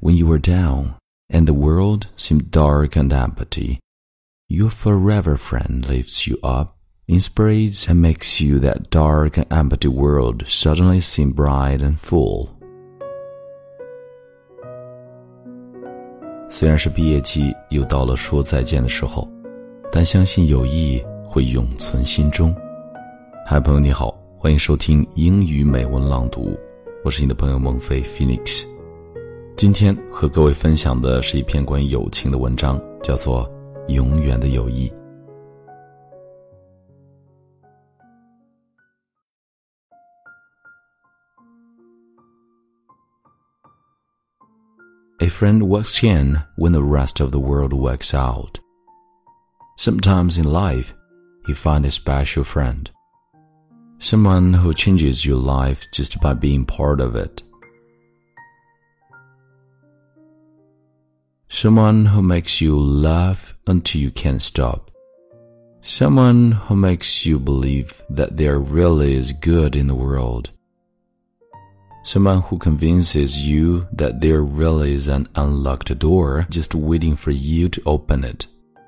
When you were down and the world seemed dark and empty, your forever friend lifts you up, inspires and makes you that dark and empty world suddenly seem bright and full. 虽然是毕业季，又到了说再见的时候，但相信友谊会永存心中。嗨，朋友你好，欢迎收听英语美文朗读，我是你的朋友孟非 Phoenix。今天和各位分享的是一篇关于友情的文章，叫做《永远的友谊》。A friend walks in when the rest of the world walks out. Sometimes in life, you find a special friend. Someone who changes your life just by being part of it. Someone who makes you laugh until you can't stop. Someone who makes you believe that there really is good in the world. Someone who convinces you that there really is an unlocked door just waiting for you to open it.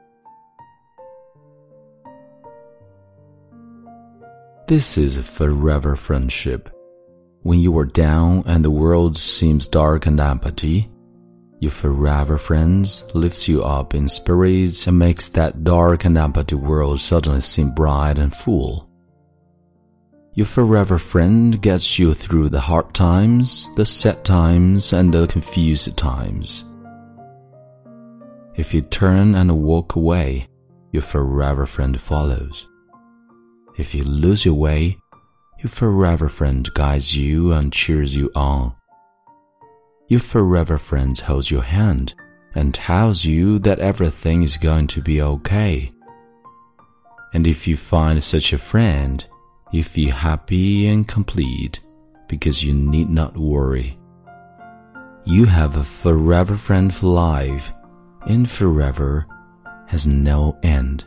This is a forever friendship. When you are down and the world seems dark and empty, your forever friends lifts you up in spirits and makes that dark and empty world suddenly seem bright and full. Your forever friend gets you through the hard times, the sad times, and the confused times. If you turn and walk away, your forever friend follows. If you lose your way, your forever friend guides you and cheers you on. Your forever friend holds your hand and tells you that everything is going to be okay. And if you find such a friend, you feel happy and complete because you need not worry. You have a forever friend for life, and forever has no end.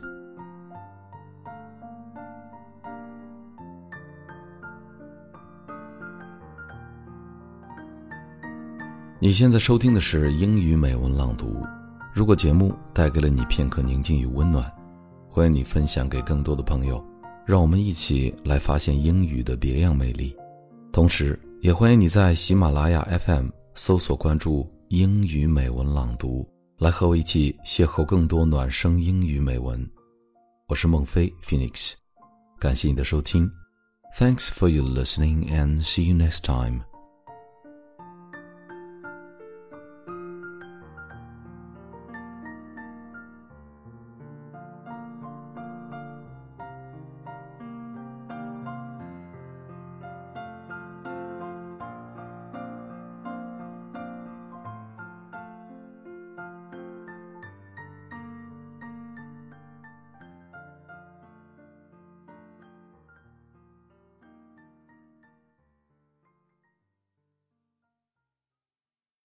你现在收听的是英语美文朗读。如果节目带给了你片刻宁静与温暖，欢迎你分享给更多的朋友，让我们一起来发现英语的别样美丽。同时也欢迎你在喜马拉雅 FM 搜索关注英语美文朗读，来和我一起邂逅更多暖声英语美文。我是孟非 Phoenix， 感谢你的收听。Thanks for your listening and see you next time.